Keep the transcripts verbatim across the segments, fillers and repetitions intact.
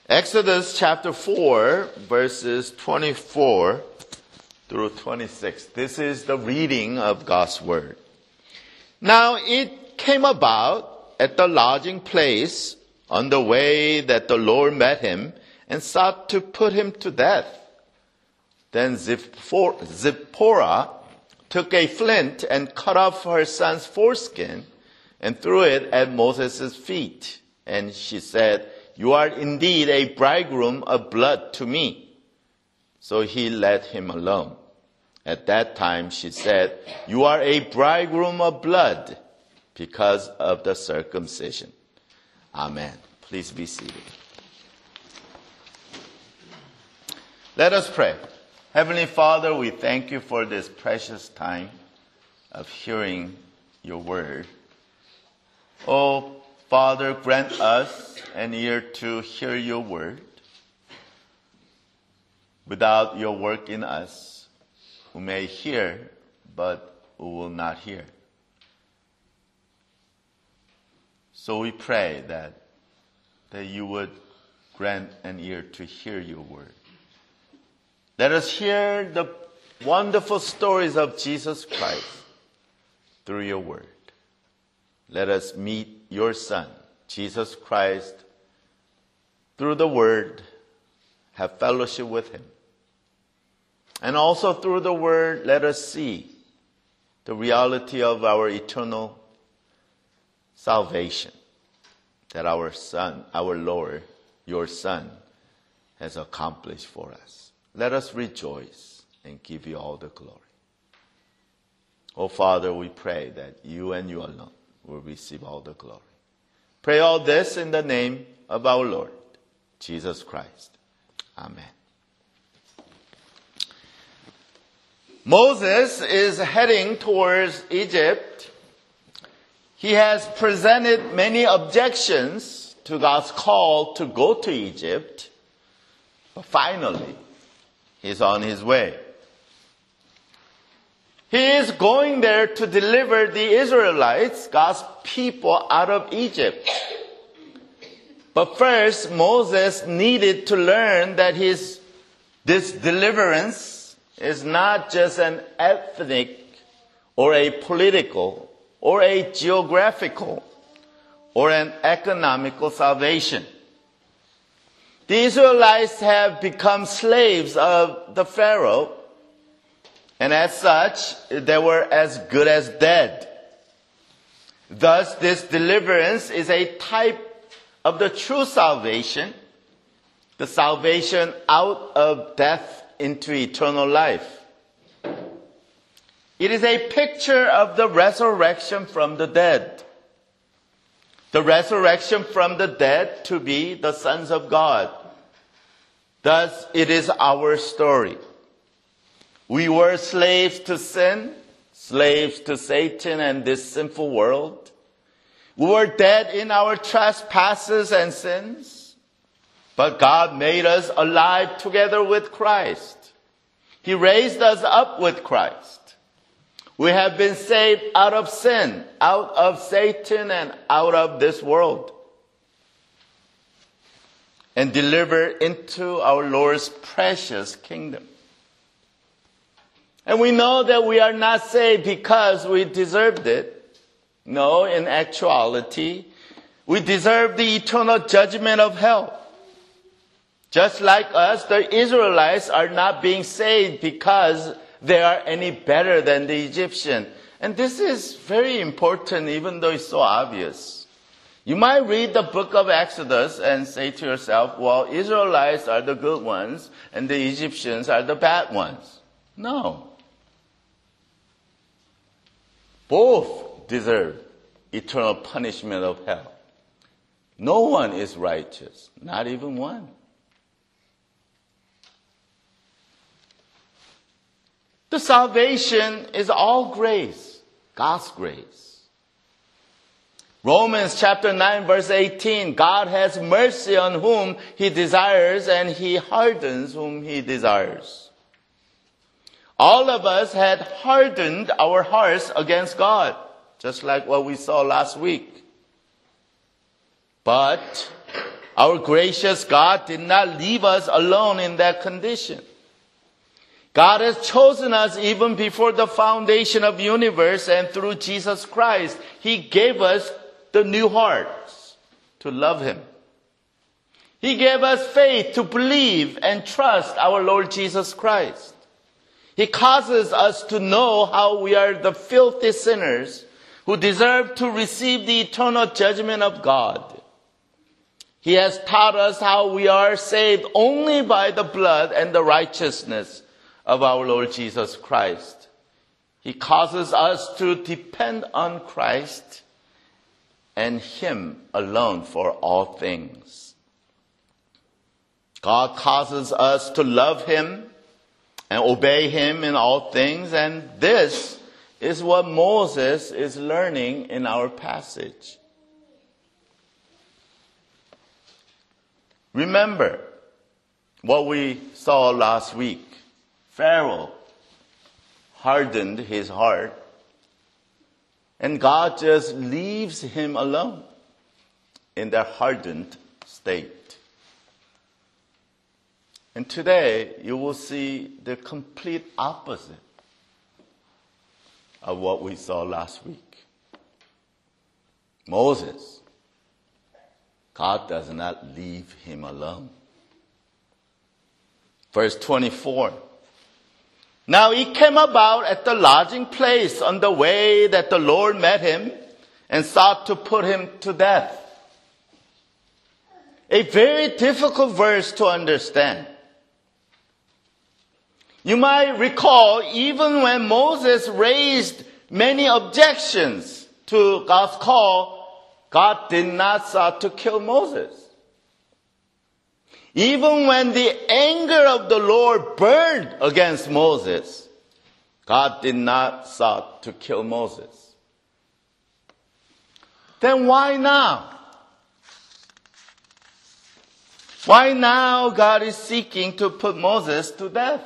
Exodus chapter four, verses twenty-four through twenty-six. This is the reading of God's word. Now it came about at the lodging place on the way that the Lord met him and sought to put him to death. Then Zipporah took a flint and cut off her son's foreskin and threw it at Moses' feet. And she said, "You are indeed a bridegroom of blood to me." So he let him alone. At that time she said, "You are a bridegroom of blood because of the circumcision." Amen. Please be seated. Let us pray. Heavenly Father, we thank you for this precious time of hearing your word. Oh, Father, grant us an ear to hear your word. Without your work in us, we may hear, but we will not hear. So we pray that, that you would grant an ear to hear your word. Let us hear the wonderful stories of Jesus Christ through your word. Let us meet your Son, Jesus Christ, through the word, have fellowship with him. And also through the word, let us see the reality of our eternal salvation that our Son, our Lord, your Son, has accomplished for us. Let us rejoice and give you all the glory. Oh, Father, we pray that you and you alone will receive all the glory. Pray all this in the name of our Lord, Jesus Christ. Amen. Moses is heading towards Egypt. He has presented many objections to God's call to go to Egypt. But finally, he's on his way. He is going there to deliver the Israelites, God's people, out of Egypt. But first, Moses needed to learn that his, this deliverance is not just an ethnic or a political or a geographical or an economical salvation. The Israelites have become slaves of the Pharaoh, and as such, they were as good as dead. Thus, this deliverance is a type of the true salvation, the salvation out of death into eternal life. It is a picture of the resurrection from the dead. The resurrection from the dead to be the sons of God. Thus, it is our story. We were slaves to sin, slaves to Satan and this sinful world. We were dead in our trespasses and sins, but God made us alive together with Christ. He raised us up with Christ. We have been saved out of sin, out of Satan, and out of this world, and delivered into our Lord's precious kingdom. And we know that we are not saved because we deserved it. No, in actuality, we deserve the eternal judgment of hell. Just like us, the Israelites are not being saved because they are any better than the Egyptian. And this is very important, even though it's so obvious. You might read the book of Exodus and say to yourself, well, Israelites are the good ones and the Egyptians are the bad ones. No. Both deserve eternal punishment of hell. No one is righteous, not even one. The salvation is all grace, God's grace. Romans chapter nine verse eighteen, God has mercy on whom he desires and he hardens whom he desires. All of us had hardened our hearts against God, just like what we saw last week. But Our gracious God did not leave us alone in that condition. God has chosen us even before the foundation of the universe, and through Jesus Christ, He gave us the new hearts to love Him. He gave us faith to believe and trust our Lord Jesus Christ. He causes us to know how we are the filthy sinners who deserve to receive the eternal judgment of God. He has taught us how we are saved only by the blood and the righteousness of our Lord Jesus Christ. He causes us to depend on Christ and Him alone for all things. God causes us to love Him and obey Him in all things, and this is what Moses is learning in our passage. Remember what we saw last week. Pharaoh hardened his heart, and God just leaves him alone in that hardened state. And today, you will see the complete opposite of what we saw last week. Moses, God does not leave him alone. Verse twenty-four. Now it came about at the lodging place on the way that the Lord met him and sought to put him to death. A very difficult verse to understand. You might recall, even when Moses raised many objections to God's call, God did not sought to kill Moses. Even when the anger of the Lord burned against Moses, God did not sought to kill Moses. Then why now? Why now God is seeking to put Moses to death?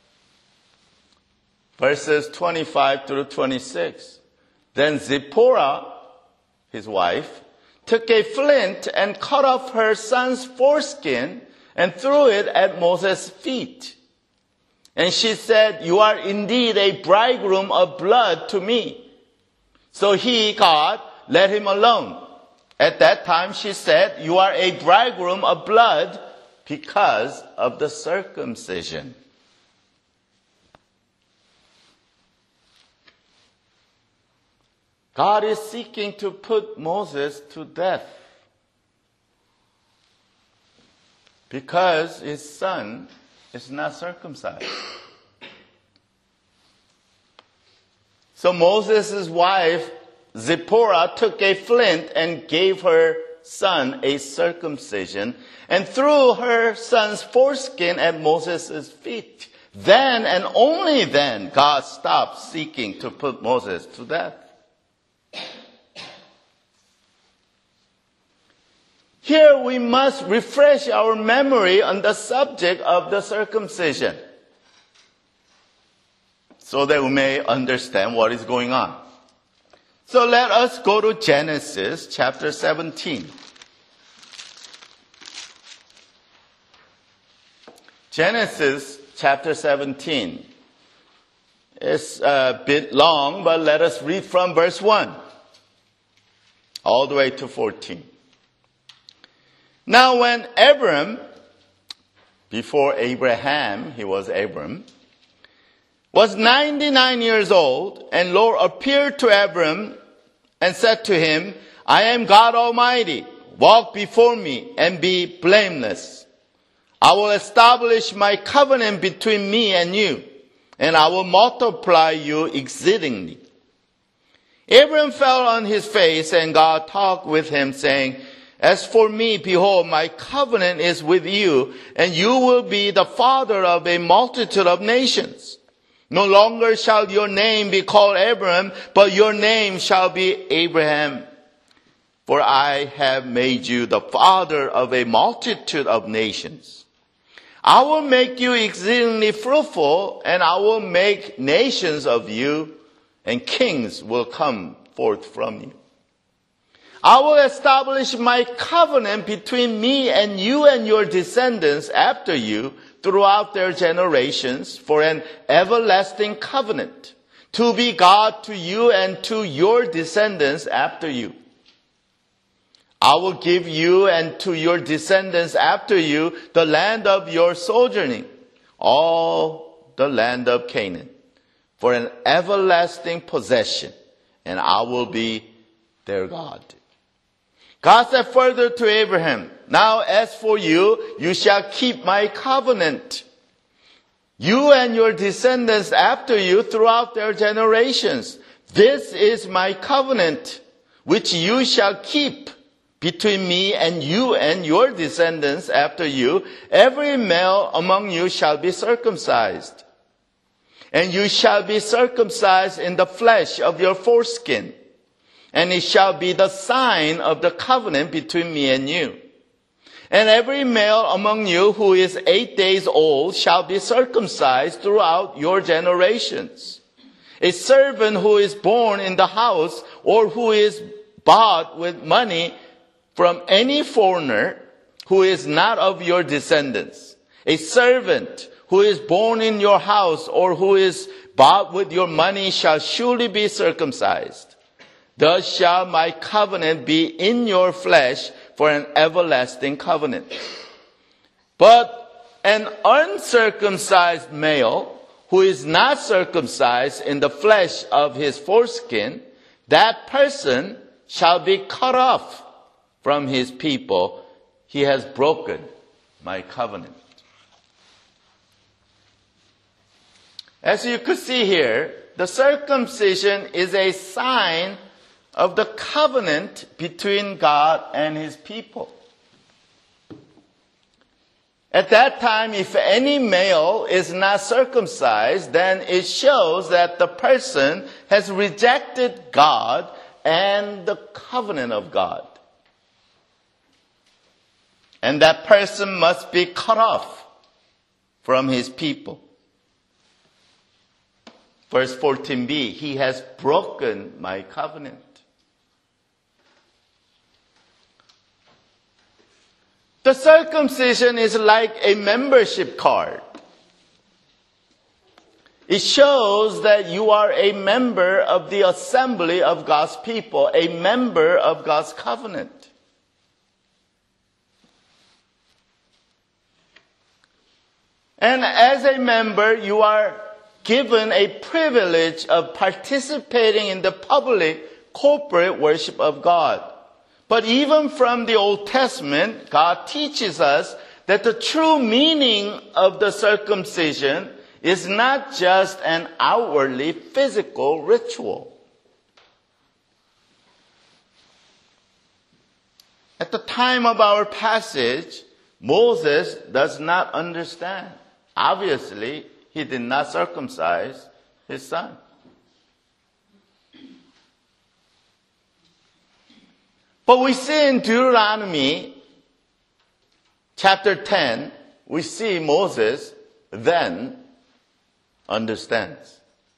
Verses twenty-five through twenty-six. Then Zipporah, his wife, took a flint and cut off her son's foreskin and threw it at Moses' feet. And she said, "You are indeed a bridegroom of blood to me." So he, God, let him alone. At that time she said, "You are a bridegroom of blood because of the circumcision." God is seeking to put Moses to death because his son is not circumcised. So Moses' wife, Zipporah, took a flint and gave her son a circumcision and threw her son's foreskin at Moses' feet. Then and only then God stopped seeking to put Moses to death. Here we must refresh our memory on the subject of the circumcision so that we may understand what is going on. So let us go to Genesis chapter seventeen. Genesis chapter seventeen. It's a bit long, but let us read from verse one all the way to fourteen. Now when Abram, before Abraham, he was Abram, was ninety-nine years old, and Lord appeared to Abram and said to him, "I am God Almighty. Walk before me and be blameless. I will establish my covenant between me and you, and I will multiply you exceedingly." Abram fell on his face, and God talked with him, saying, "As for me, behold, my covenant is with you, and you will be the father of a multitude of nations. No longer shall your name be called Abram, but your name shall be Abraham. For I have made you the father of a multitude of nations. I will make you exceedingly fruitful, and I will make nations of you, and kings will come forth from you. I will establish my covenant between me and you and your descendants after you throughout their generations for an everlasting covenant, to be God to you and to your descendants after you. I will give you and to your descendants after you the land of your sojourning, all the land of Canaan, for an everlasting possession, and I will be their God. God said further to Abraham, now as for you, you shall keep my covenant, you and your descendants after you throughout their generations. This is my covenant, which you shall keep between me and you and your descendants after you. Every male among you shall be circumcised, and you shall be circumcised in the flesh of your foreskin. And it shall be the sign of the covenant between me and you. And every male among you who is eight days old shall be circumcised throughout your generations. A servant who is born in the house or who is bought with money from any foreigner who is not of your descendants. A servant who is born in your house or who is bought with your money shall surely be circumcised. Thus shall my covenant be in your flesh for an everlasting covenant. But an uncircumcised male who is not circumcised in the flesh of his foreskin, that person shall be cut off from his people. He has broken my covenant. As you could see here, the circumcision is a sign of the covenant between God and his people. At that time, if any male is not circumcised, then it shows that the person has rejected God and the covenant of God. And that person must be cut off from his people. Verse fourteen b, he has broken my covenant. The circumcision is like a membership card. It shows that you are a member of the assembly of God's people, a member of God's covenant. And as a member, you are given a privilege of participating in the public corporate worship of God. But even from the Old Testament, God teaches us that the true meaning of the circumcision is not just an outwardly physical ritual. At the time of our passage, Moses does not understand. Obviously, he did not circumcise his son. But we see in Deuteronomy chapter ten, we see Moses then understands.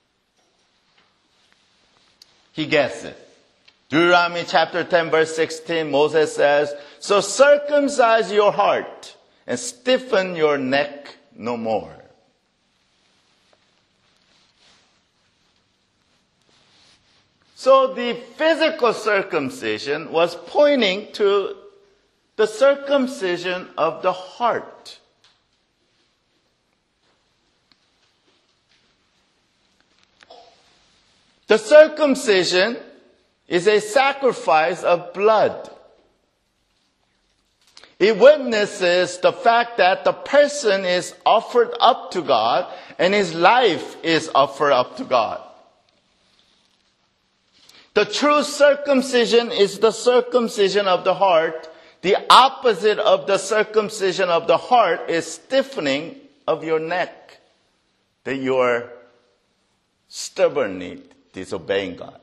He gets it. Deuteronomy chapter ten verse sixteen, Moses says, so circumcise your heart and stiffen your neck no more. So the physical circumcision was pointing to the circumcision of the heart. The circumcision is a sacrifice of blood. It witnesses the fact that the person is offered up to God and his life is offered up to God. The true circumcision is the circumcision of the heart. The opposite of the circumcision of the heart is stiffening of your neck, that you are stubbornly disobeying God.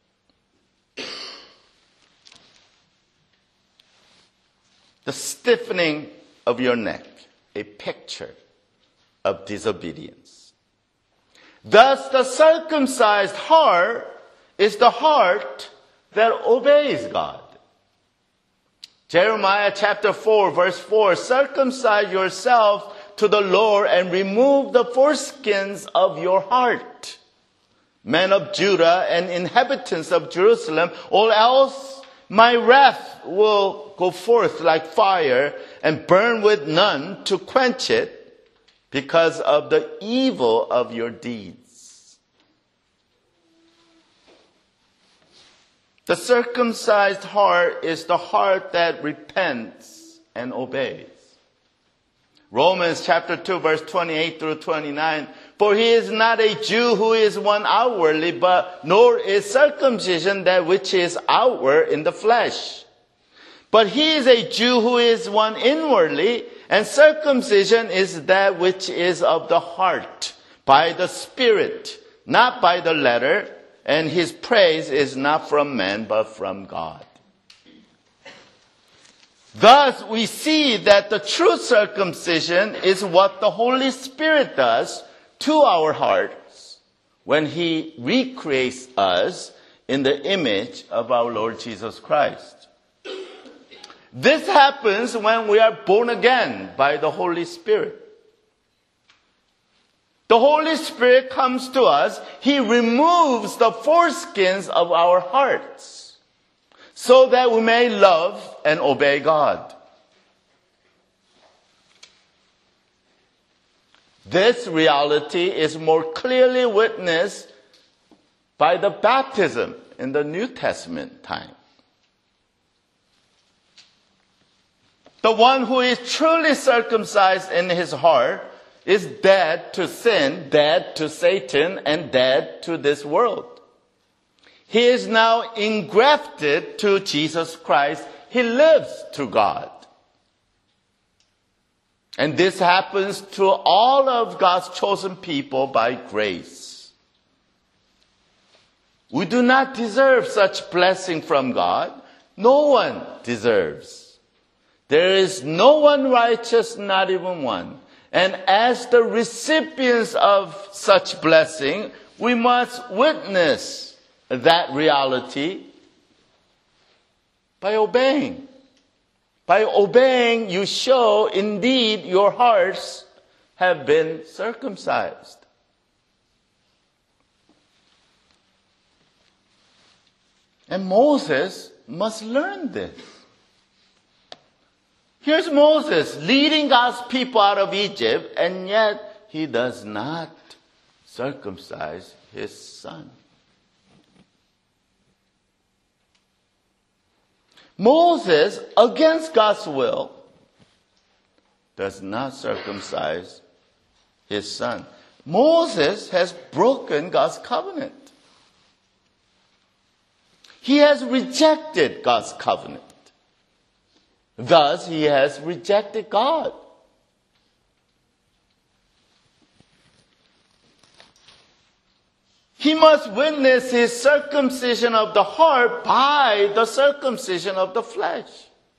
The stiffening of your neck, a picture of disobedience. Thus, the circumcised heart is the heart that obeys God. Jeremiah chapter four, verse four, circumcise yourself to the Lord and remove the foreskins of your heart, men of Judah and inhabitants of Jerusalem, or else my wrath will go forth like fire and burn with none to quench it because of the evil of your deeds. The circumcised heart is the heart that repents and obeys. Romans chapter two, verse twenty-eight through twenty-nine. For he is not a Jew who is one outwardly, but nor is circumcision that which is outward in the flesh. But he is a Jew who is one inwardly, and circumcision is that which is of the heart, by the Spirit, not by the letter, and his praise is not from man, but from God. Thus, we see that the true circumcision is what the Holy Spirit does to our hearts when he recreates us in the image of our Lord Jesus Christ. This happens when we are born again by the Holy Spirit. The Holy Spirit comes to us. He removes the foreskins of our hearts so that we may love and obey God. This reality is more clearly witnessed by the baptism in the New Testament time. The one who is truly circumcised in his heart is dead to sin, dead to Satan, and dead to this world. He is now engrafted to Jesus Christ. He lives to God. And this happens to all of God's chosen people by grace. We do not deserve such blessing from God. No one deserves. There is no one righteous, not even one. And as the recipients of such blessing, we must witness that reality by obeying. By obeying, you show indeed your hearts have been circumcised. And Moses must learn this. Here's Moses leading God's people out of Egypt, and yet he does not circumcise his son. Moses, against God's will, does not circumcise his son. Moses has broken God's covenant. He has rejected God's covenant. Thus, he has rejected God. He must witness his circumcision of the heart by the circumcision of the flesh.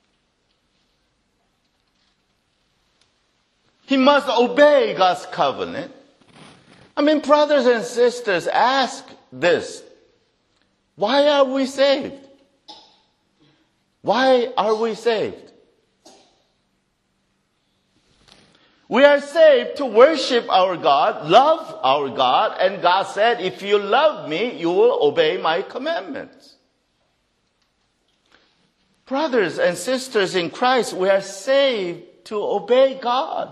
He must obey God's covenant. I mean, brothers and sisters, ask this. Why are we saved? Why are we saved? We are saved to worship our God, love our God, and God said, if you love me, you will obey my commandments. Brothers and sisters in Christ, we are saved to obey God.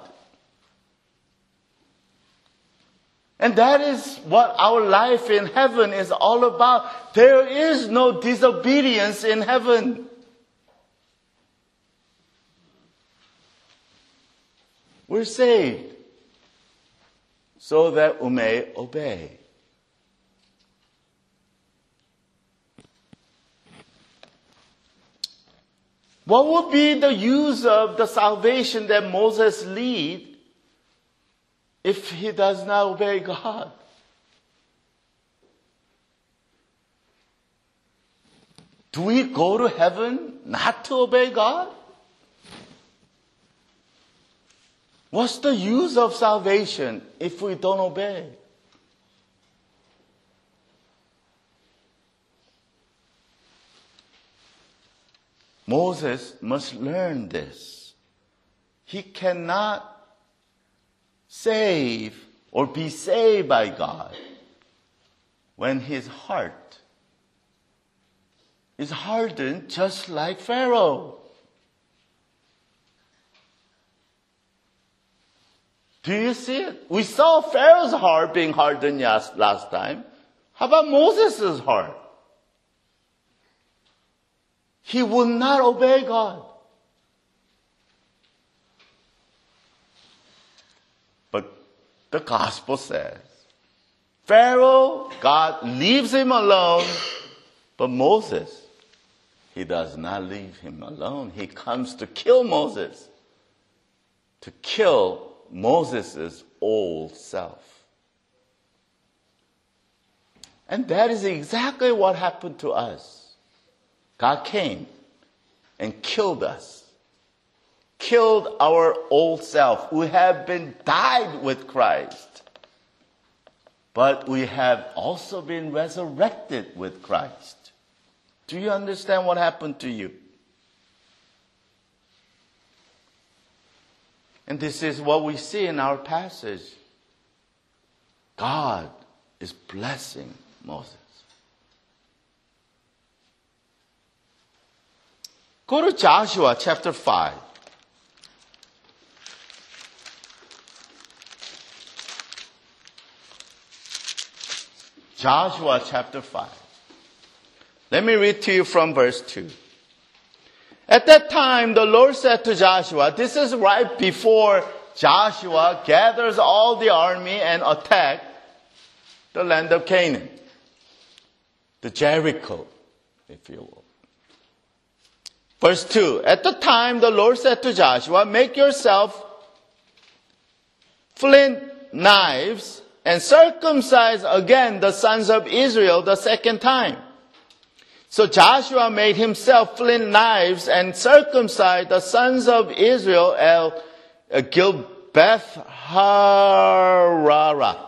And that is what our life in heaven is all about. There is no disobedience in heaven. We're saved so that we may obey. What would be the use of the salvation that Moses lead if he does not obey God? Do we go to heaven not to obey God? What's the use of salvation if we don't obey? Moses must learn this. He cannot save or be saved by God when his heart is hardened just like Pharaoh. Do you see it? We saw Pharaoh's heart being hardened last time. How about Moses' heart? He would not obey God. But the gospel says, Pharaoh, God leaves him alone, but Moses, he does not leave him alone. He comes to kill Moses, to kill Moses' old self. And that is exactly what happened to us. God came and killed us. Killed our old self. We have been died with Christ. But we have also been resurrected with Christ. Do you understand what happened to you? And this is what we see in our passage. God is blessing Moses. Go to Joshua chapter five. Joshua chapter five. Let me read to you from verse two. At that time, the Lord said to Joshua, this is right before Joshua gathers all the army and attack the land of Canaan. The Jericho, if you will. Verse two, at the time the Lord said to Joshua, make yourself flint knives and circumcise again the sons of Israel the second time. So Joshua made himself flint knives and circumcised the sons of Israel at Gilbeth Hararath.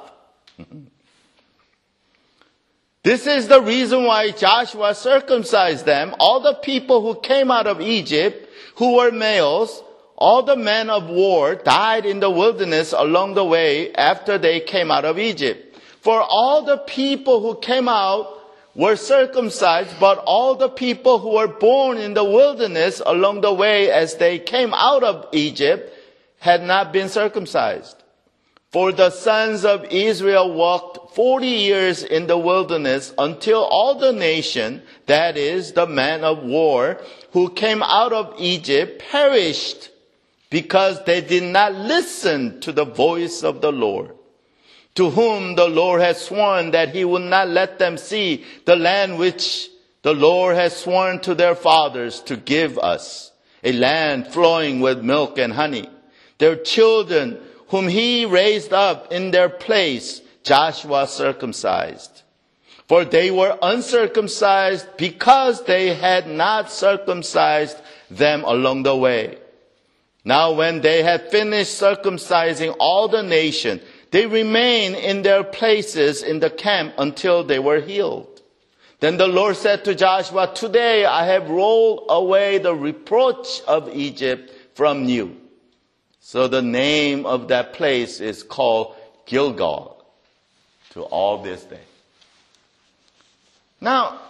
This is the reason why Joshua circumcised them. All the people who came out of Egypt, who were males, all the men of war died in the wilderness along the way after they came out of Egypt. For all the people who came out were circumcised, but all the people who were born in the wilderness along the way as they came out of Egypt had not been circumcised. For the sons of Israel walked forty years in the wilderness until all the nation, that is, the men of war, who came out of Egypt perished because they did not listen to the voice of the Lord, to whom the Lord has sworn that he would not let them see the land which the Lord has sworn to their fathers to give us, a land flowing with milk and honey. Their children, whom he raised up in their place, Joshua circumcised. For they were uncircumcised because they had not circumcised them along the way. Now when they had finished circumcising all the nation, they remained in their places in the camp until they were healed. Then the Lord said to Joshua, today I have rolled away the reproach of Egypt from you. So the name of that place is called Gilgal to all this day. Now,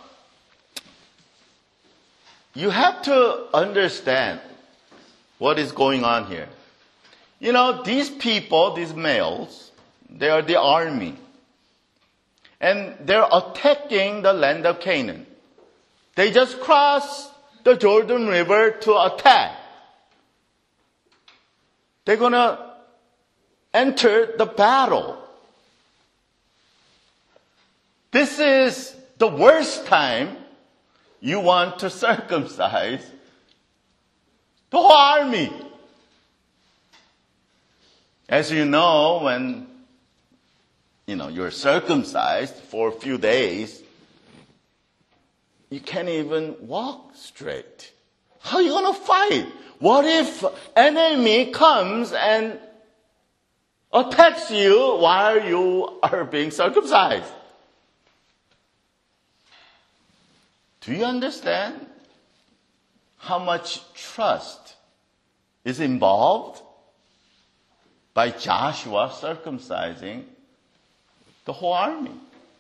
you have to understand what is going on here. You know, these people, these males, they are the army. And they're attacking the land of Canaan. They just crossed the Jordan River to attack. They're going to enter the battle. This is the worst time you want to circumcise the whole army. As you know, when you know you're circumcised for a few days, you can't even walk straight. How are you going to fight? What if enemy comes and attacks you while you are being circumcised? Do you understand how much trust is involved by Joshua circumcising the whole army.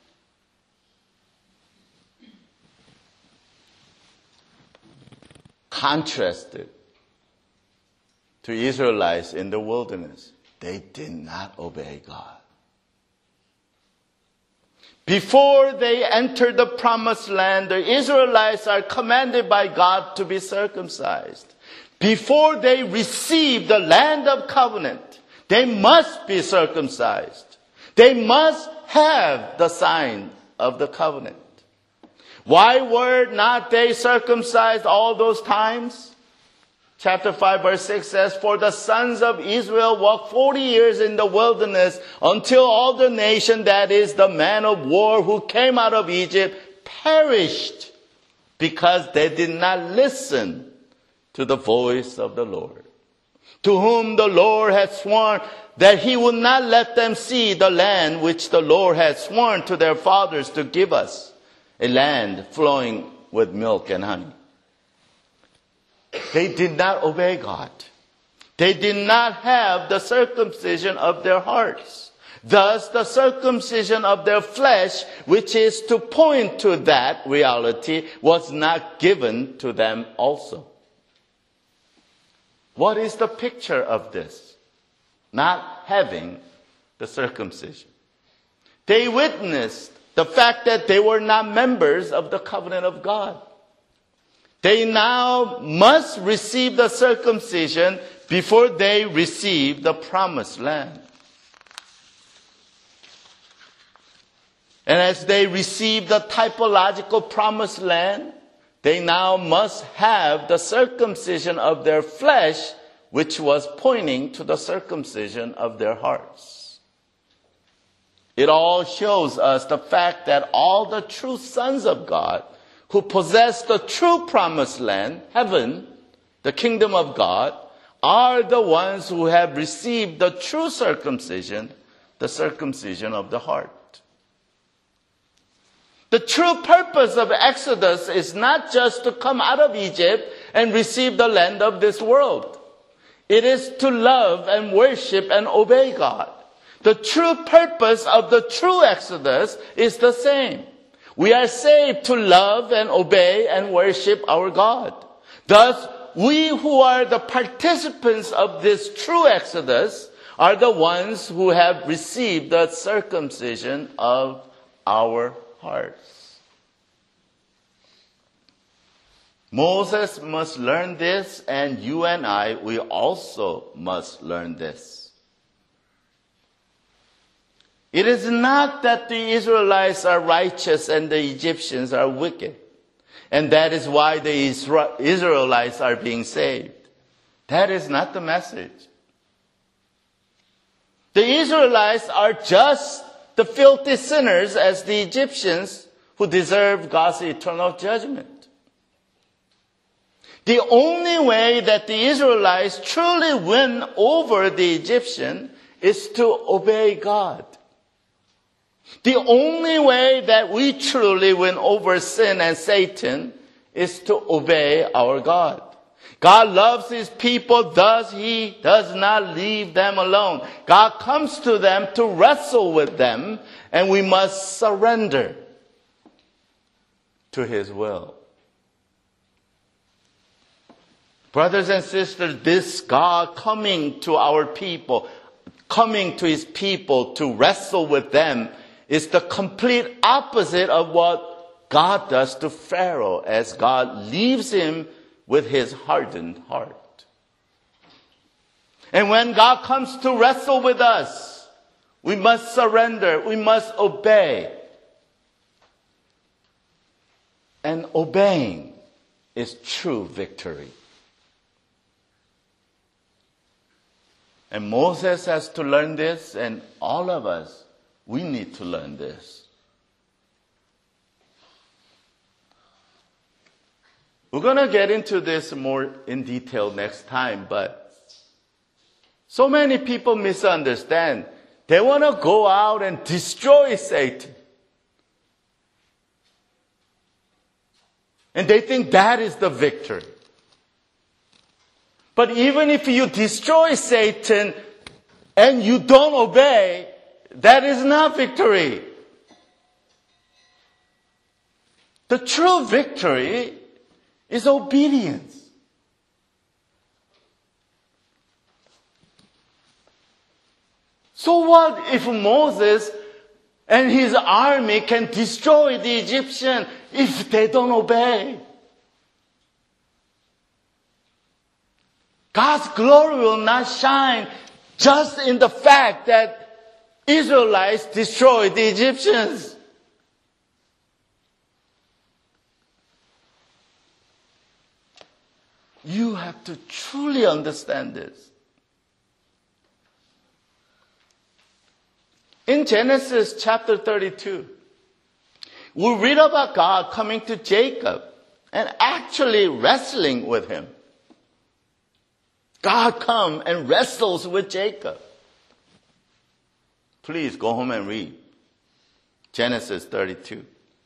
Contrasted to Israelites in the wilderness, they did not obey God. Before they enter the promised land, the Israelites are commanded by God to be circumcised. Before they receive the land of covenant, they must be circumcised. They must have the sign of the covenant. Why were not they circumcised all those times? Chapter five verse six says, "For the sons of Israel walked forty years in the wilderness until all the nation, that is the man of war who came out of Egypt, perished because they did not listen to the voice of the Lord, to whom the Lord had sworn that he would not let them see the land which the Lord had sworn to their fathers to give us, a land flowing with milk and honey." They did not obey God. They did not have the circumcision of their hearts. Thus, the circumcision of their flesh, which is to point to that reality, was not given to them also. What is the picture of this? Not having the circumcision. They witnessed the fact that they were not members of the covenant of God. They now must receive the circumcision before they receive the promised land. And as they receive the typological promised land, they now must have the circumcision of their flesh, which was pointing to the circumcision of their hearts. It all shows us the fact that all the true sons of God who possess the true promised land, heaven, the kingdom of God, are the ones who have received the true circumcision, the circumcision of the heart. The true purpose of Exodus is not just to come out of Egypt and receive the land of this world. It is to love and worship and obey God. The true purpose of the true Exodus is the same. We are saved to love and obey and worship our God. Thus, we who are the participants of this true Exodus are the ones who have received the circumcision of our hearts. Moses must learn this, and you and I, we also must learn this. It is not that the Israelites are righteous and the Egyptians are wicked, and that is why the Israelites are being saved. That is not the message. The Israelites are just the filthy sinners as the Egyptians who deserve God's eternal judgment. The only way that the Israelites truly win over the Egyptian is to obey God. The only way that we truly win over sin and Satan is to obey our God. God loves his people, thus he does not leave them alone. God comes to them to wrestle with them, and we must surrender to his will. Brothers and sisters, this God coming to our people, coming to his people to wrestle with them, is the complete opposite of what God does to Pharaoh, as God leaves him with his hardened heart. And when God comes to wrestle with us, we must surrender, we must obey. And obeying is true victory. And Moses has to learn this, and all of us, we need to learn this. We're going to get into this more in detail next time, but so many people misunderstand. They want to go out and destroy Satan. And they think that is the victory. But even if you destroy Satan and you don't obey, that is not victory. The true victory is obedience. So what if Moses and his army can destroy the Egyptians if they don't obey? God's glory will not shine just in the fact that Israelites destroyed the Egyptians. You have to truly understand this. In Genesis chapter thirty-two, we read about God coming to Jacob and actually wrestling with him. God comes and wrestles with Jacob. Please go home and read Genesis thirty-two.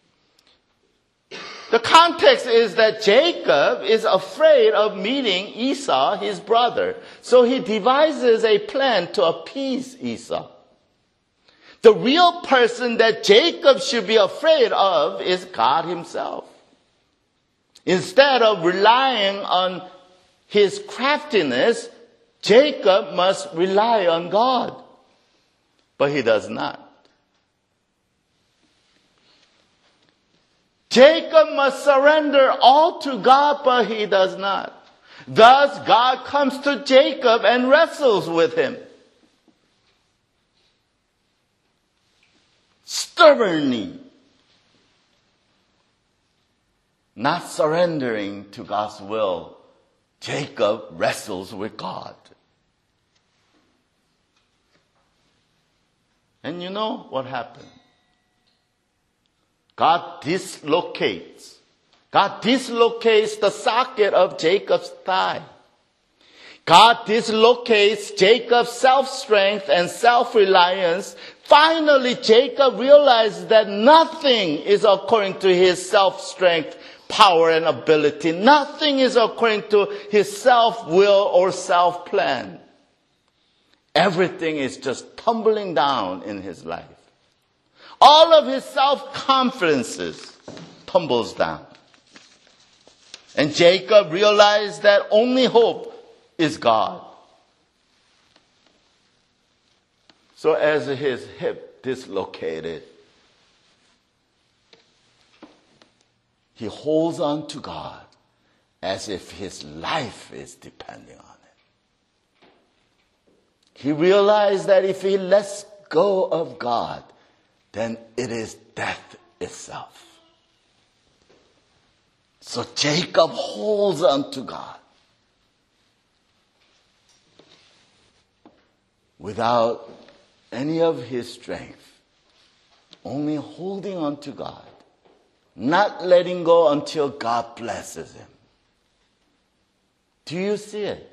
The context is that Jacob is afraid of meeting Esau, his brother. So he devises a plan to appease Esau. The real person that Jacob should be afraid of is God himself. Instead of relying on his craftiness, Jacob must rely on God. But he does not. Jacob must surrender all to God, but he does not. Thus, God comes to Jacob and wrestles with him. Stubbornly, not surrendering to God's will, Jacob wrestles with God. And you know what happened? God dislocates. God dislocates the socket of Jacob's thigh. God dislocates Jacob's self-strength and self-reliance. Finally, Jacob realizes that nothing is according to his self-strength, power, and ability. Nothing is according to his self-will or self-plan. Everything is just tumbling down in his life. All of his self-confidences tumbles down. And Jacob realized that only hope is God. So as his hip dislocated, he holds on to God as if his life is depending on it. He realized that if he lets go of God, then it is death itself. So Jacob holds on to God without any of his strength, only holding on to God, not letting go until God blesses him. Do you see it?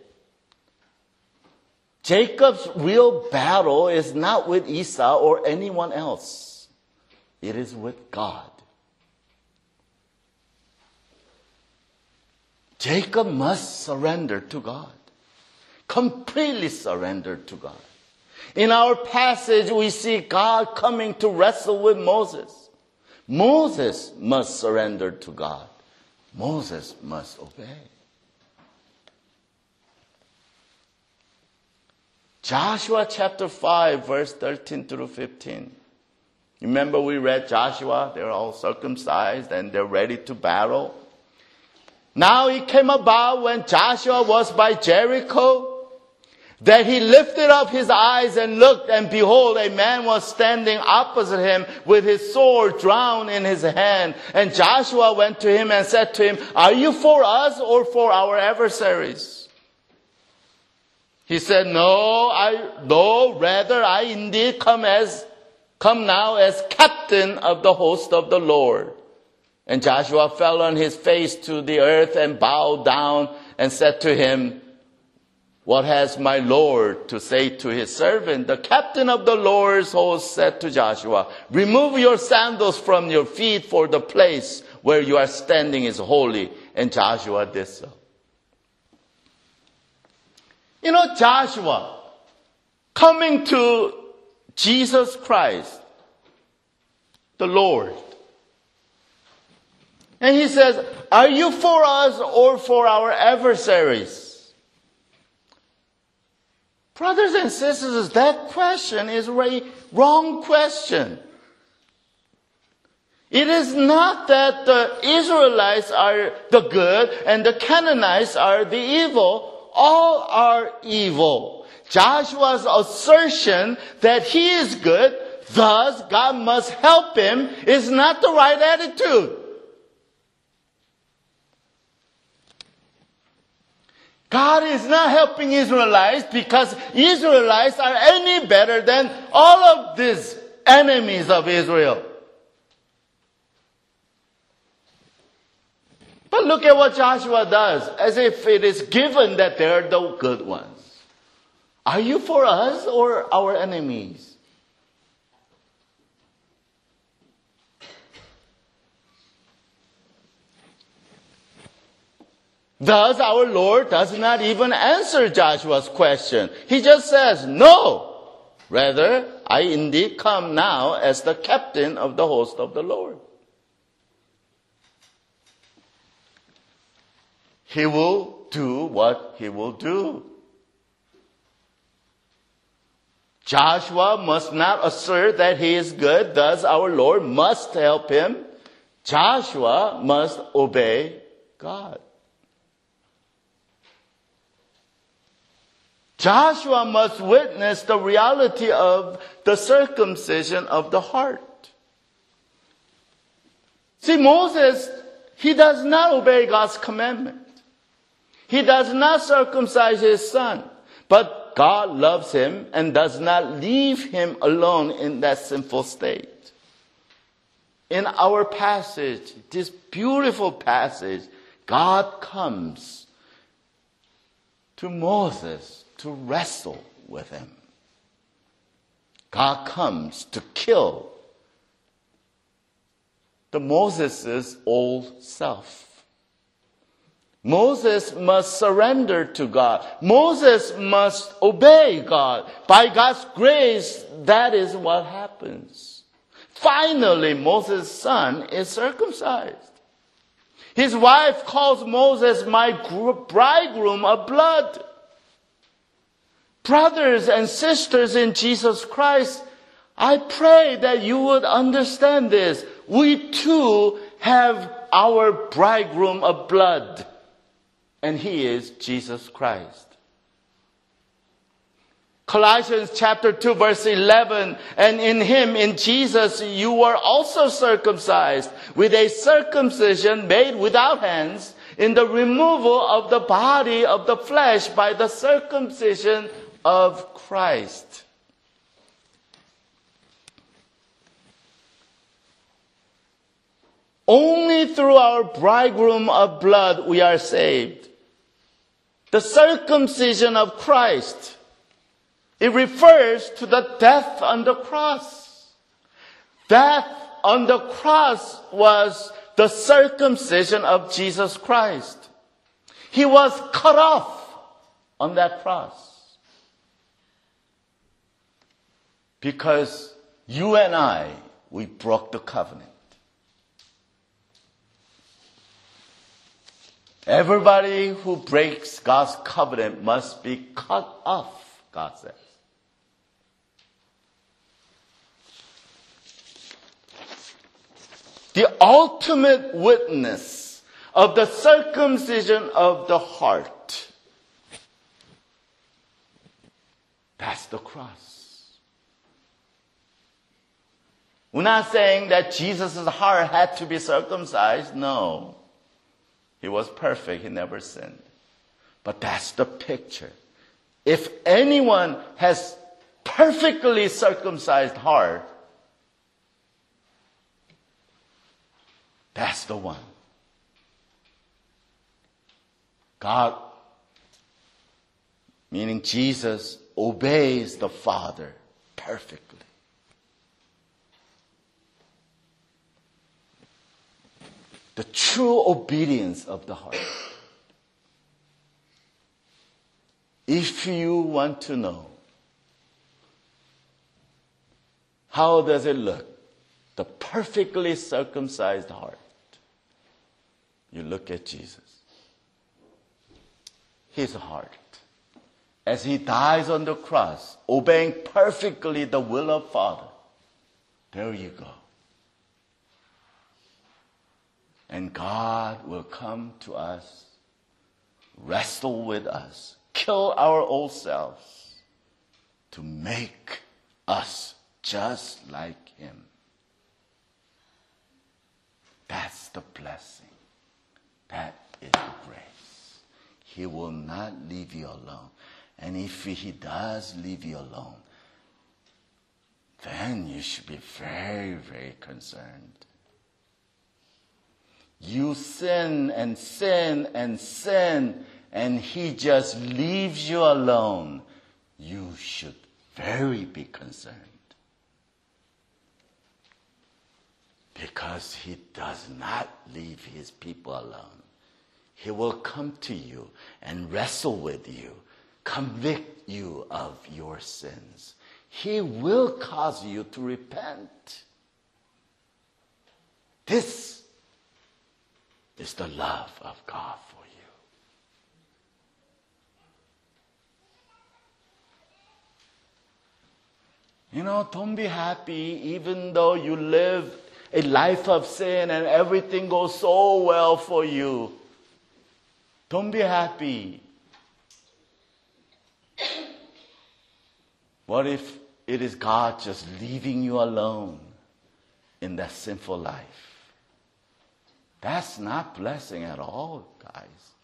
Jacob's real battle is not with Esau or anyone else. It is with God. Jacob must surrender to God. Completely surrender to God. In our passage, we see God coming to wrestle with Moses. Moses must surrender to God. Moses must obey. Joshua chapter five, verse thirteen through fifteen. Remember we read Joshua, they're all circumcised and they're ready to battle. Now it came about when Joshua was by Jericho that he lifted up his eyes and looked, and behold, a man was standing opposite him with his sword drawn in his hand. And Joshua went to him and said to him, "Are you for us or for our adversaries?" He said, No, I, no, rather I indeed come as, come now as captain of the host of the Lord. And Joshua fell on his face to the earth and bowed down and said to him, "What has my Lord to say to his servant?" The captain of the Lord's host said to Joshua, "Remove your sandals from your feet, for the place where you are standing is holy." And Joshua did so. You know, Joshua coming to Jesus Christ, the Lord. And he says, are you for us or for our adversaries? Brothers and sisters, that question is a wrong question. It is not that the Israelites are the good and the Canaanites are the evil. All are evil. Joshua's assertion that he is good, thus God must help him, is not the right attitude. God is not helping Israelites because Israelites are any better than all of these enemies of Israel. But look at what Joshua does, as if it is given that they're the good ones. Are you for us or our enemies? Thus, our Lord does not even answer Joshua's question. He just says, no. Rather, I indeed come now as the captain of the host of the Lord. He will do what he will do. Joshua must not assert that he is good, thus our Lord must help him. Joshua must obey God. Joshua must witness the reality of the circumcision of the heart. See, Moses, he does not obey God's commandment. He does not circumcise his son. But God loves him and does not leave him alone in that sinful state. In our passage, this beautiful passage, God comes to Moses to wrestle with him. God comes to kill the Moses' old self. Moses must surrender to God. Moses must obey God. By God's grace, that is what happens. Finally, Moses' son is circumcised. His wife calls Moses my bridegroom of blood. Brothers and sisters in Jesus Christ, I pray that you would understand this. We too have our bridegroom of blood, and he is Jesus Christ. Colossians chapter two verse eleven, and in him, in Jesus, you were also circumcised with a circumcision made without hands, in the removal of the body of the flesh by the circumcision of Christ. Only through our bridegroom of blood we are saved. The circumcision of Christ, it refers to the death on the cross. Death on the cross was the circumcision of Jesus Christ. He was cut off on that cross. Because you and I, we broke the covenant. Everybody who breaks God's covenant must be cut off, God says. The ultimate witness of the circumcision of the heart, that's the cross. We're not saying that Jesus' heart had to be circumcised. No. He was perfect. He never sinned. But that's the picture. If anyone has perfectly circumcised heart, that's the one. God, meaning Jesus, obeys the Father perfectly. The true obedience of the heart If you want to know, how does it look? The perfectly circumcised heart. You look at Jesus. His heart. As he dies on the cross, obeying perfectly the will of Father. There you go. And God will come to us, wrestle with us, kill our old selves to make us just like him. That's the blessing. That is the grace. He will not leave you alone. And if he does leave you alone, then you should be very, very concerned. You sin and sin and sin, and he just leaves you alone. You should very be concerned. Because he does not leave his people alone. He will come to you and wrestle with you, convict you of your sins. He will cause you to repent. This is the love of God for you. You know, don't be happy even though you live a life of sin and everything goes so well for you. Don't be happy. What if it is God just leaving you alone in that sinful life? That's not blessing at all, guys.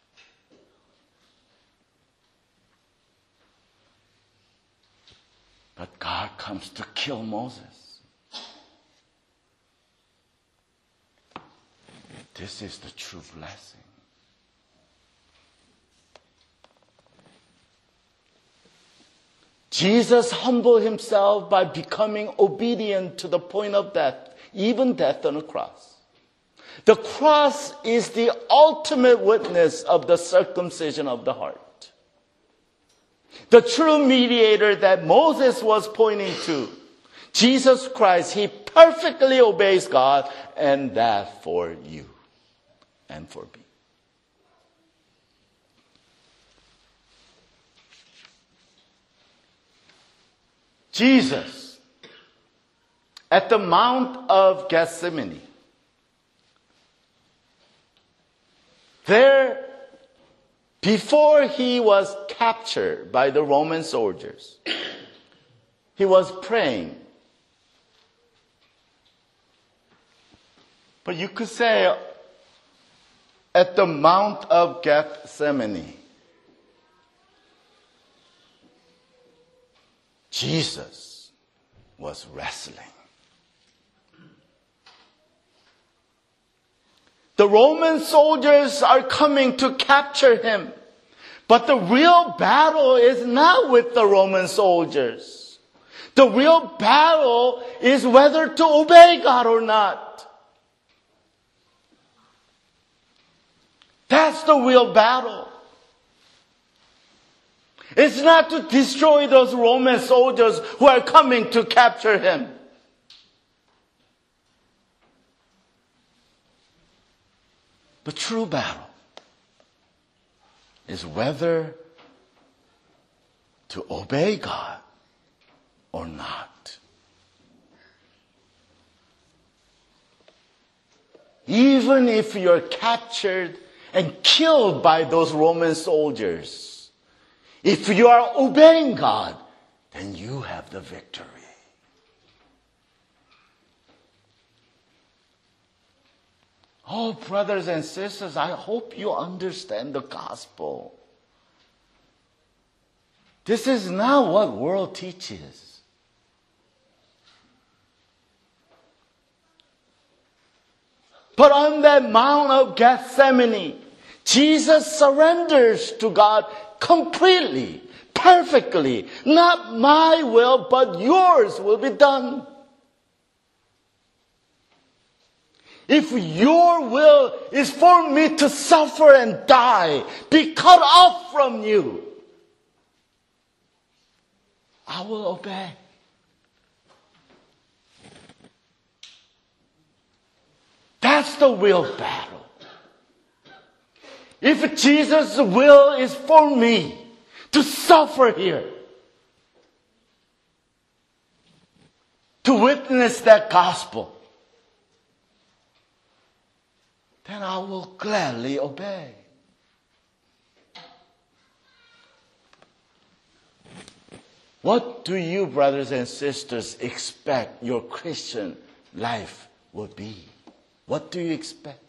But God comes to kill Moses. This is the true blessing. Jesus humbled himself by becoming obedient to the point of death, even death on a cross. The cross is the ultimate witness of the circumcision of the heart. The true mediator that Moses was pointing to, Jesus Christ, he perfectly obeys God, and that for you and for me. Jesus, at the Mount of Gethsemane, there, before he was captured by the Roman soldiers, he was praying. But you could say, at the Mount of Gethsemane, Jesus was wrestling. The Roman soldiers are coming to capture him. But the real battle is not with the Roman soldiers. The real battle is whether to obey God or not. That's the real battle. It's not to destroy those Roman soldiers who are coming to capture him. The true battle is whether to obey God or not. Even if you're captured and killed by those Roman soldiers, if you are obeying God, then you have the victory. Oh, brothers and sisters, I hope you understand the gospel. This is not what the world teaches. But on that Mount of Gethsemane, Jesus surrenders to God completely, perfectly. Not my will, but yours will be done. If your will is for me to suffer and die, be cut off from you, I will obey. That's the real battle. If Jesus' will is for me to suffer here, to witness that gospel, then I will gladly obey. What do you, brothers and sisters, expect your Christian life will be? What do you expect?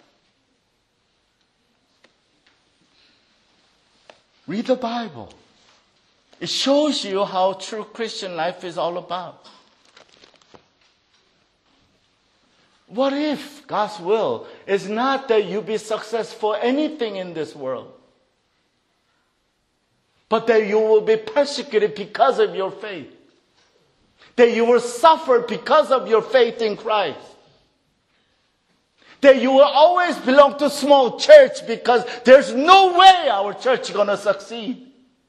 Read the Bible. It shows you how true Christian life is all about. What if God's will is not that you be successful anything in this world, but that you will be persecuted because of your faith? That you will suffer because of your faith in Christ? That you will always belong to small church because there's no way our church is going to succeed?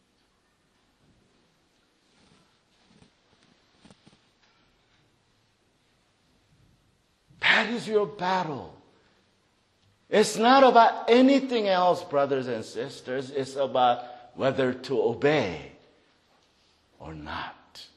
That is your battle. It's not about anything else, brothers and sisters. It's about whether to obey or not.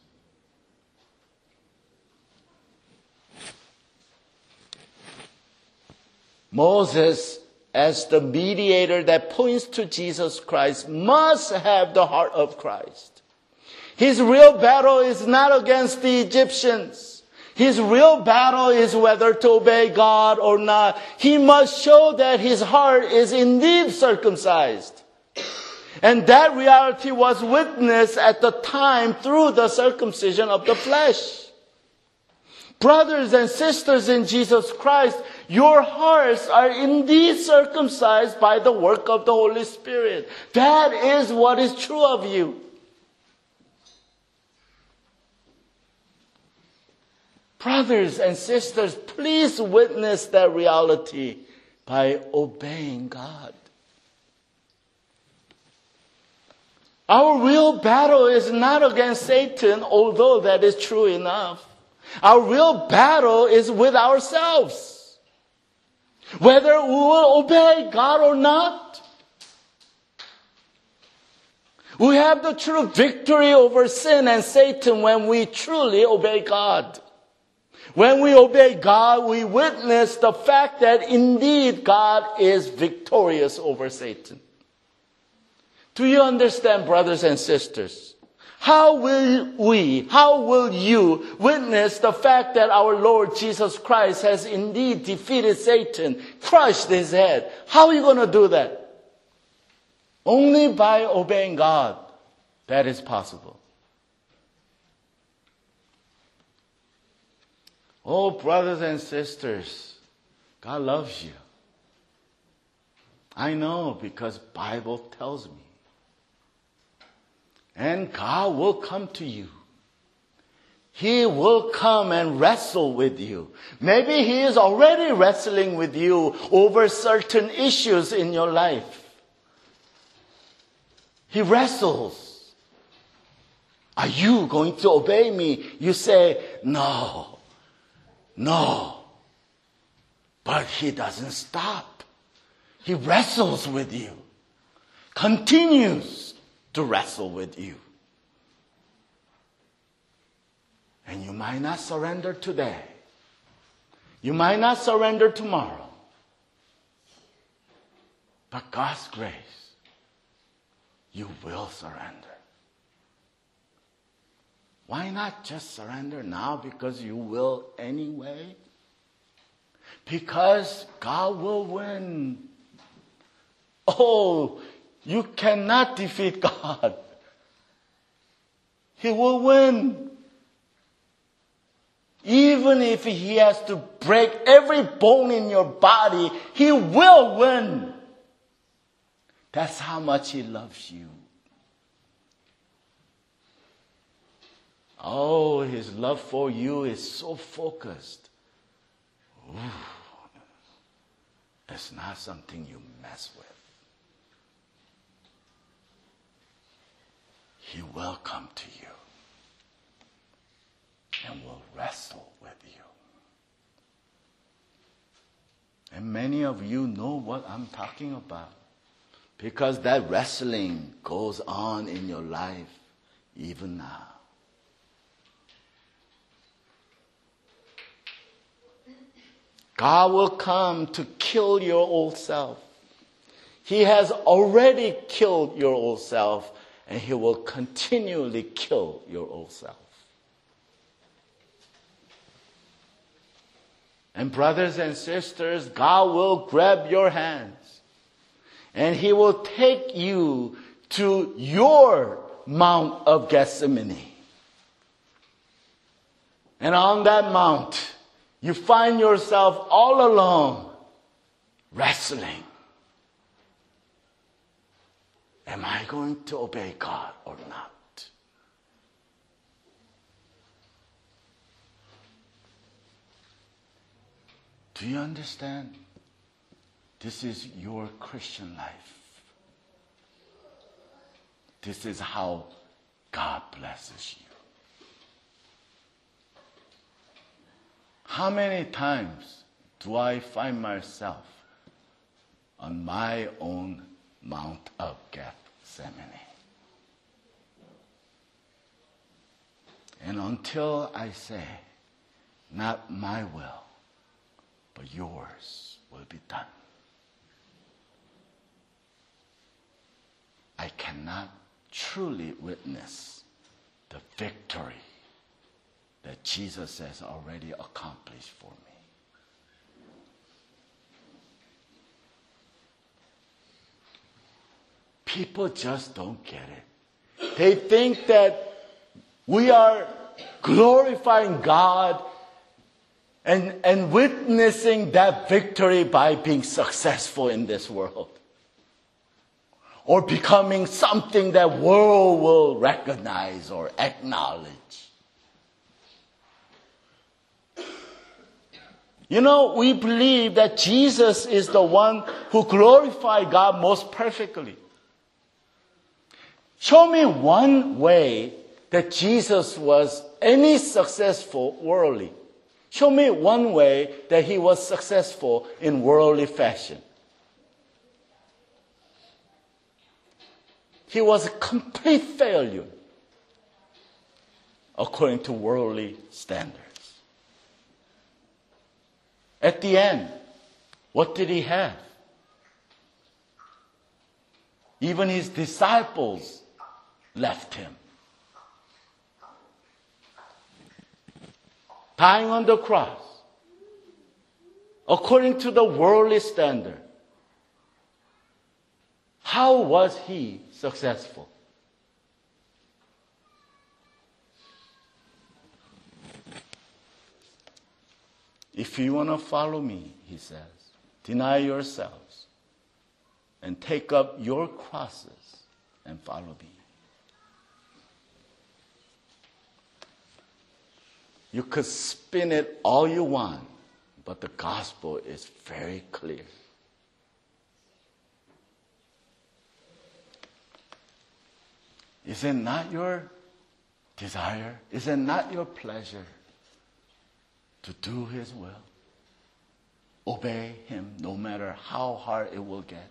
Moses, as the mediator that points to Jesus Christ, must have the heart of Christ. His real battle is not against the Egyptians. His real battle is whether to obey God or not. He must show that his heart is indeed circumcised. And that reality was witnessed at the time through the circumcision of the flesh. Brothers and sisters in Jesus Christ, your hearts are indeed circumcised by the work of the Holy Spirit. That is what is true of you. Brothers and sisters, please witness that reality by obeying God. Our real battle is not against Satan, although that is true enough. Our real battle is with ourselves. Whether we will obey God or not. We have the true victory over sin and Satan when we truly obey God. When we obey God, we witness the fact that indeed God is victorious over Satan. Do you understand, brothers and sisters? How will we, how will you witness the fact that our Lord Jesus Christ has indeed defeated Satan, crushed his head? How are you going to do that? Only by obeying God. That is possible. Oh, brothers and sisters, God loves you. I know because Bible tells me. And God will come to you. He will come and wrestle with you. Maybe He is already wrestling with you over certain issues in your life. He wrestles. Are you going to obey me? You say, no, no. But He doesn't stop. He wrestles with you. Continues to wrestle with you. And you might not surrender today. You might not surrender tomorrow. But God's grace, you will surrender. Why not just surrender now? Because you will anyway. Because God will win. Oh, you cannot defeat God. He will win. Even if He has to break every bone in your body, He will win. That's how much He loves you. Oh, His love for you is so focused. Ooh. It's not something you mess with. He will come to you. and will wrestle with you. And many of you know what I'm talking about, because that wrestling goes on in your life even now. God will come to kill your old self. He has already killed your old self, and He will continually kill your old self. And brothers and sisters, God will grab your hands, and He will take you to your Mount of Gethsemane. And on that mount, you find yourself all alone, wrestling. Am I going to obey God or not? Do you understand? This is your Christian life. This is how God blesses you. How many times do I find myself on my own Mount of Gethsemane? And until I say, not my will, but yours will be done, I cannot truly witness the victory that Jesus has already accomplished for me. People just don't get it. They think that we are glorifying God and, and witnessing that victory by being successful in this world, or becoming something that world will recognize or acknowledge. You know, we believe that Jesus is the one who glorified God most perfectly. Show me one way that Jesus was any successful worldly. Show me one way that He was successful in worldly fashion. He was a complete failure according to worldly standards. At the end, what did He have? Even His disciples left Him. Dying on the cross, according to the worldly standard. How was He successful? If you want to follow me, He says, deny yourselves and take up your crosses and follow me. You could spin it all you want, but the gospel is very clear. Is it not your desire? Is it not your pleasure to do His will? Obey Him no matter how hard it will get.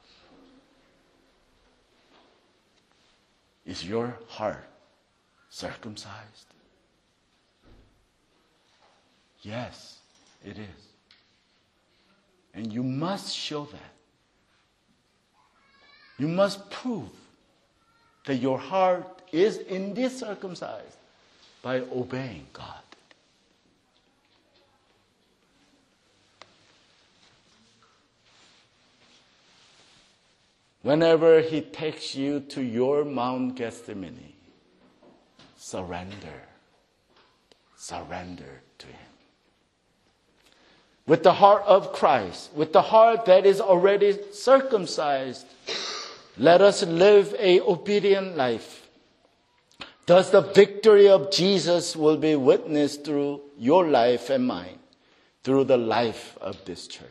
Is your heart circumcised? Yes, it is. And you must show that. You must prove that your heart is indeed circumcised by obeying God. Whenever He takes you to your Mount Gethsemane, surrender. Surrender to Him. With the heart of Christ, with the heart that is already circumcised, let us live a obedient life. Thus the victory of Jesus will be witnessed through your life and mine, through the life of this church.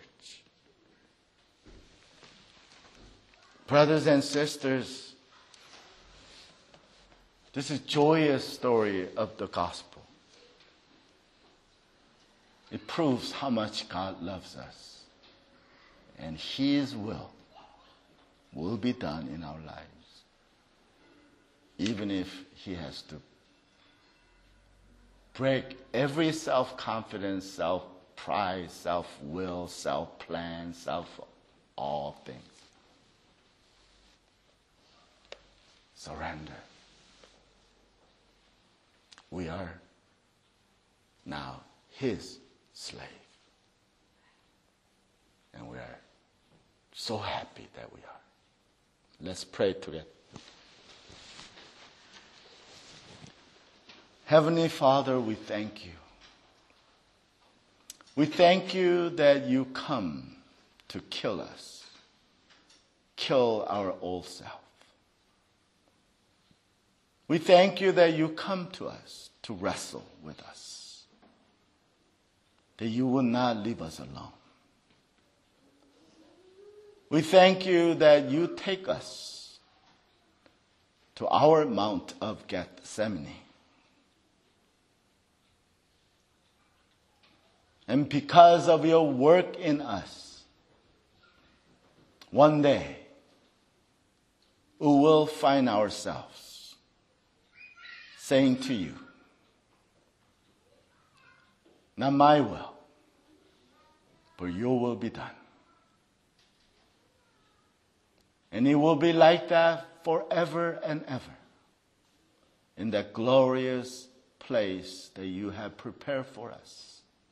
Brothers and sisters, this is a joyous story of the gospel. It proves how much God loves us. And His will will be done in our lives. Even if He has to break every self-confidence, self-pride, self-will, self-plan, self-all things. Surrender. We are now His slave. And we are so happy that we are. Let's pray together. Heavenly Father, we thank you. We thank you that you come to kill us, kill our old self. We thank you that you come to us to wrestle with us, that you will not leave us alone. We thank you that you take us to our Mount of Gethsemane. And because of your work in us, one day we will find ourselves saying to you, not my will, but your will be done. And it will be like that forever and ever in that glorious place that you have prepared for us.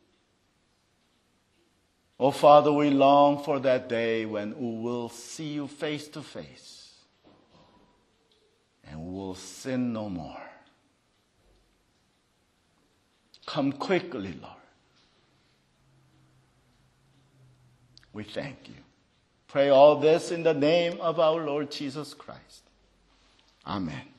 Oh, Father, we long for that day when we will see you face to face and we will sin no more. Come quickly, Lord. We thank you. Pray all this in the name of our Lord Jesus Christ. Amen.